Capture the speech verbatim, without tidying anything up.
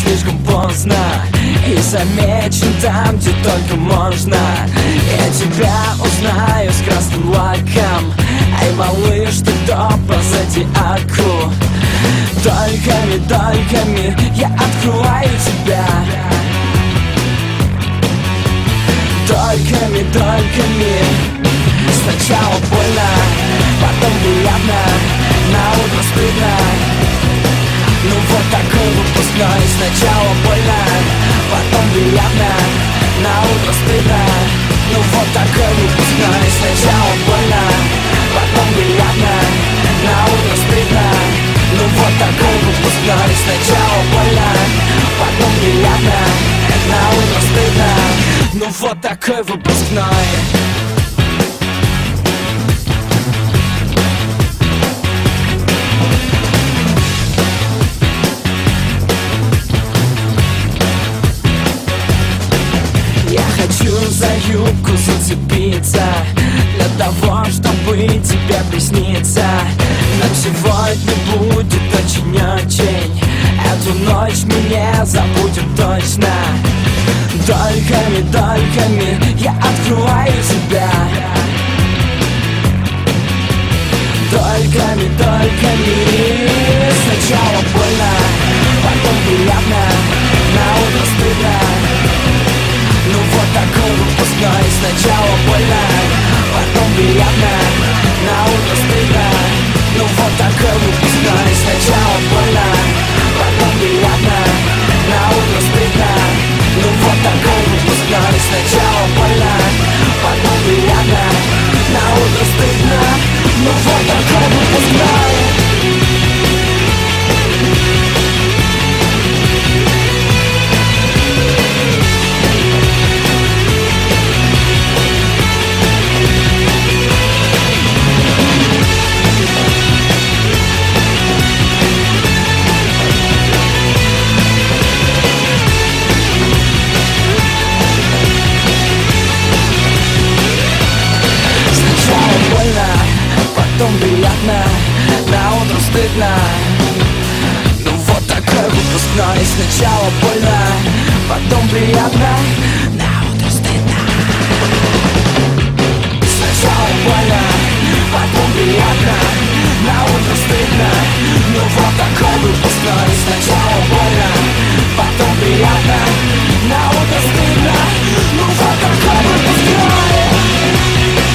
слишком поздно и замечен там, где только можно. Я тебя узнаю с красным лаком. Эй, малыш, ты кто по зодиаку? Дольками, дольками я открываю тебя. Дольками, дольками. Сначала больно, потом приятно, на утро стыдно. Ну вот такой выпускной. Сначала больно, потом приятно, на утро стыдно. Ну вот такой выпускной. Сначала больно, потом приятно, на утро стыдно. Ну вот такой выпускной. Сначала больно, потом приятно, на утро стыдно. Ну вот такой выпускной. За юбку зацепиться, для того, чтобы тебе присниться. Но сегодня будет очень-очень, эту ночь мне забудет точно. Дольками, дольками я открываю тебя. Дольками, дольками. Сначала больно, потом приятно, на утро стыдно. Ну вот такой выпускной. Сначала больно, потом приятно, на утро стыдно. Ну вот такой выпускной. Сначала больно, потом приятно, на утро стыдно. Ну вот такой выпускной. Сначала больно, потом приятно, на утро стыдно. Ну вот такой выпускной. Потом приятно, на утро стыдно. Ну вот такой выпускной. Сначала больно, потом приятно, на утро стыдно. Сначала больно, потом приятно, на утро стыдно. Ну вот такой выпускной. Сначала больно,